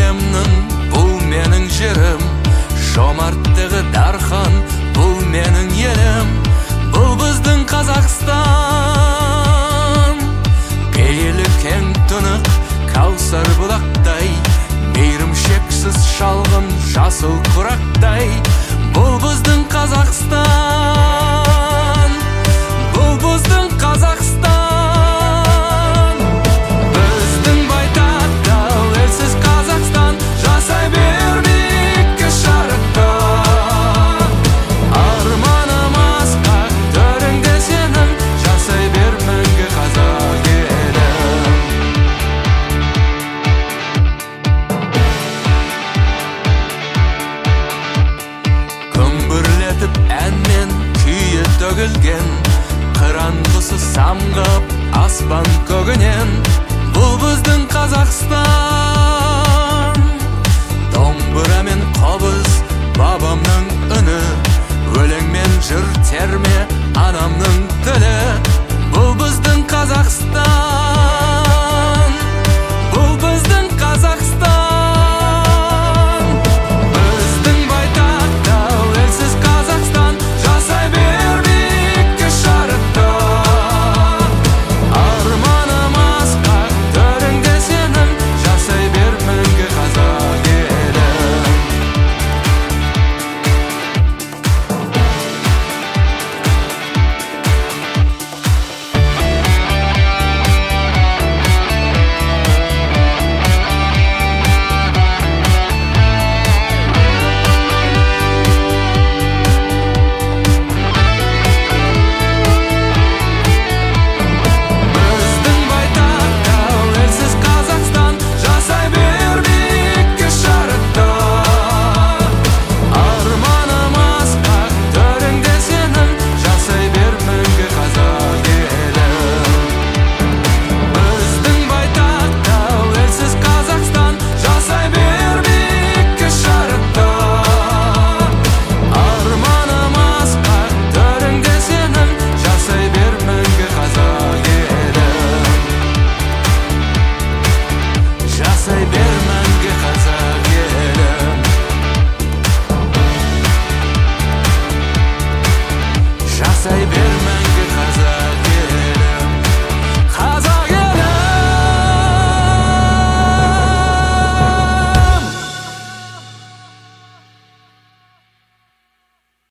елімнің, бұл менің жерім. Жомарттығы дархан, бұл менің елім. Бұл біздің Қазақстан. Пейілі кең тұнық, каусар бұлақтай, мейірім шексіз шалғын жасыл құрақтай. Бұл біздің Қазақстан. Бұл біздің Қазақстан. Біздің байтақ тәуелсіз Қазақстан. Жасай бер биікке шарықта. Арманым асқақ төріңде сенің. Жасай бер мәңгі қазақ елім. Күмбірлетіп әнмен күйі төгілген, қырандысы самғап аспан көгінен. Бұл біздің Қазақстан. Домбыра мен қобыз бабамның үні, өлең мен жыр терме анамның тілі.